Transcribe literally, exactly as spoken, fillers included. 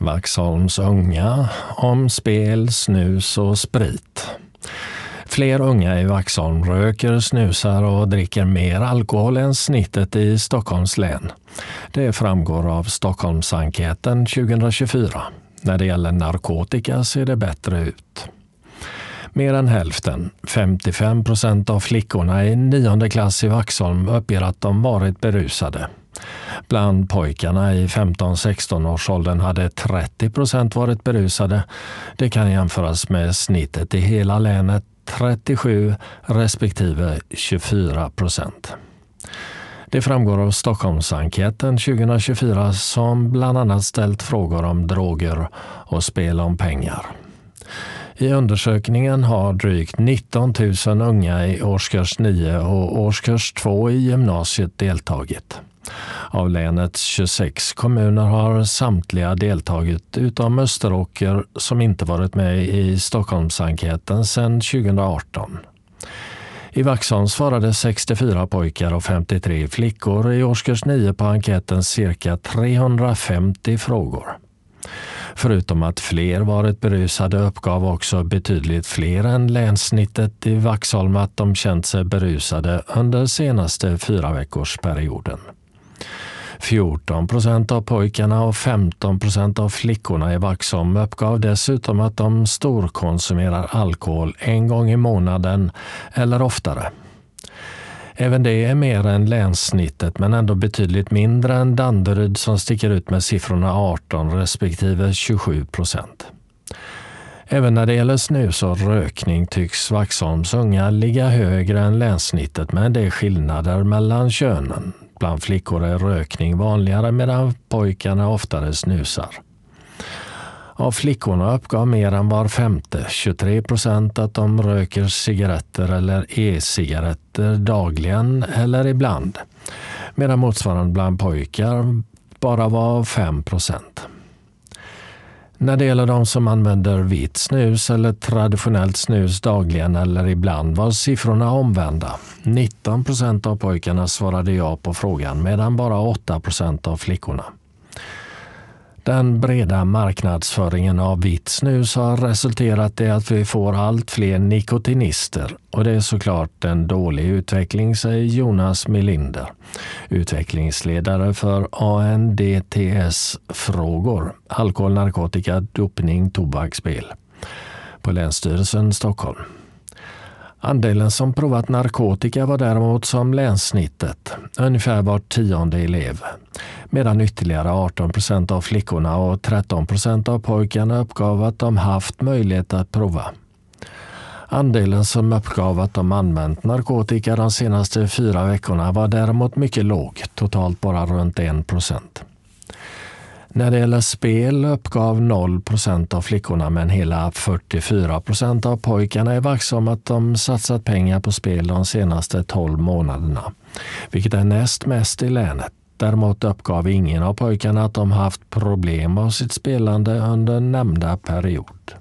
Vaxholms unga om spel, snus och sprit. Fler unga i Vaxholm röker, snusar och dricker mer alkohol än snittet i Stockholms län. Det framgår av Stockholmsenkäten tjugohundratjugofyra. När det gäller narkotika ser det bättre ut. Mer än hälften, femtiofem procent av flickorna i nionde klass i Vaxholm uppger att de varit berusade. Bland pojkarna i femton sexton års åldern hade trettio procent varit berusade. Det kan jämföras med snittet i hela länet, trettiosju respektive tjugofyra procent. Det framgår av Stockholmsenkäten tjugohundratjugofyra som bland annat ställt frågor om droger och spel om pengar. I undersökningen har drygt nitton tusen unga i årskurs nio och årskurs två i gymnasiet deltagit. Av länets tjugosex kommuner har samtliga deltagit utom Österåker som inte varit med i Stockholmsenkäten sedan tjugohundraarton. I Vaxholm svarade sextiofyra pojkar och femtiotre flickor i årskurs nio på enkäten cirka trehundrafemtio frågor. Förutom att fler varit berusade uppgav också betydligt fler än länssnittet i Vaxholm att de känt sig berusade under senaste fyra veckors perioden. fjorton procent av pojkarna och femton procent av flickorna i Vaxholm uppgav dessutom att de storkonsumerar alkohol en gång i månaden eller oftare. Även det är mer än länssnittet men ändå betydligt mindre än Danderyd som sticker ut med siffrorna arton respektive tjugosju procent. Även när det gäller snus och rökning tycks Vaxholms unga ligga högre än länssnittet, men det är skillnader mellan könen. Bland flickor är rökning vanligare medan pojkarna oftare snusar. Av flickorna uppgav mer än var femte, tjugotre procent, att de röker cigaretter eller e-cigaretter dagligen eller ibland, medan motsvarande bland pojkar bara var fem procent. När det gäller de som använder vitt snus eller traditionellt snus dagligen eller ibland var siffrorna omvända. nitton procent av pojkarna svarade ja på frågan medan bara åtta procent av flickorna. Den breda marknadsföringen av vitt snus har resulterat i att vi får allt fler nikotinister och det är såklart en dålig utveckling, säger Jonas Melinder, utvecklingsledare för A N D T S-frågor, alkohol, narkotika, dopning, tobaksspel på Länsstyrelsen Stockholm. Andelen som provat narkotika var däremot som länssnittet, ungefär var tionde elev, medan ytterligare arton procent av flickorna och tretton procent av pojkarna uppgav att de haft möjlighet att prova. Andelen som uppgav att de använt narkotika de senaste fyra veckorna var däremot mycket låg, totalt bara runt en procent. När det gäller spel uppgav noll procent av flickorna men hela fyrtiofyra procent av pojkarna i Vaxholm att de satsat pengar på spel de senaste tolv månaderna, vilket är näst mest i länet. Däremot uppgav ingen av pojkarna att de haft problem av sitt spelande under nämnda period.